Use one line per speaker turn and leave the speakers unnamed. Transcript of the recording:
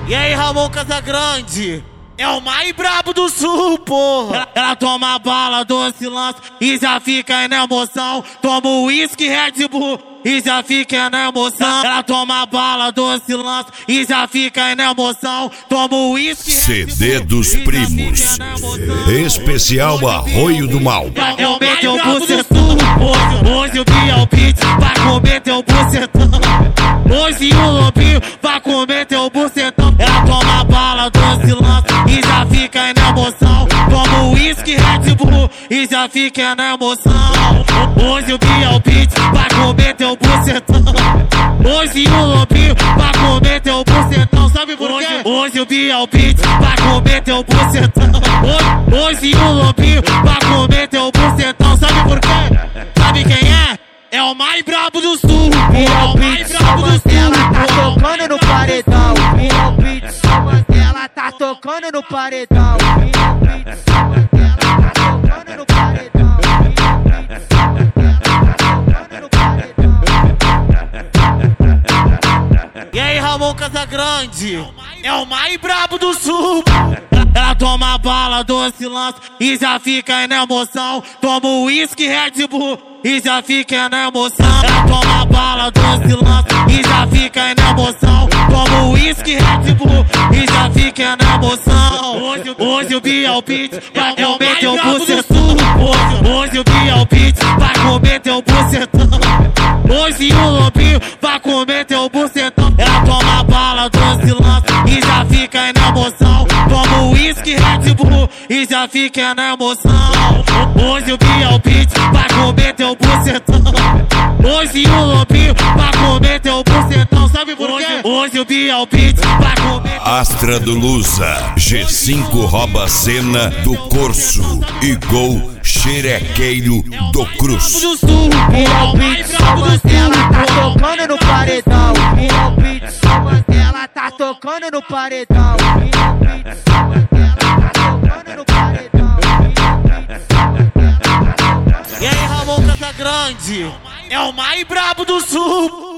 E aí, Ramon Casagrande? É o mais brabo do sul, porra. Ela toma bala, doce lança e já fica na emoção. Toma uísque, Red Bull e já fica na emoção. Ela toma bala, doce lança e já fica na emoção. Toma uísque,
CD dos Primos. Especial Arroio do Mal.
Vai comer teu bucetão. Hoje o Biel Beat vai comer teu bucetão. Hoje o Lobinho vai comer teu bucetão. Ela toma bala, doce lança e já fica na emoção. Toma uísque, Red Bull e já fica na emoção. Hoje o Biel Beat vai comer teu bucetão. Hoje o Lobinho vai comer teu bucetão. Sabe por quê? Hoje o Biel Beat vai comer teu bucetão. Hoje o Lobinho vai comer teu bucetão. Sabe por quê? Sabe quem é? É o mais brabo do sul.
É o mais brabo do sul. Ela tá tocando no paredão. É o beat, ela tá tocando no paredão. Ela tá tocando no paredão.
E aí, Ramon Casagrande? É o mais brabo do sul. Ela toma bala, doce lança e já fica na emoção. Toma uísque, Red Bull e já fica na emoção. Ela toma bala, doce lança e já fica na emoção. Toma uísque, Red Bull e já fica na emoção. Hoje o Biel Beat vai comer teu bucetão. Hoje o Biel Beat vai comer teu bucetão. Hoje o Lobinho vai comer teu bucetão. Ela toma bala, doce lança e já fica na emoção. Toma uísque, Red Bull e já fica na emoção. Hoje o Biel Beat vai comer teu bucetão. Hoje o Lobinho vai comer teu bucetão. Sabe por quê? Hoje o Biel Beat vai comer.
Astra do Lusa, G5 rouba a cena do Corso e Gol Xerequeiro do Cruz.
É o beat, ela tá tocando no paredão. É o beat, ela tá tocando no paredão. Ela tá tocando no paredão.
E aí, Ramon Casagrande? É o mais brabo do sul.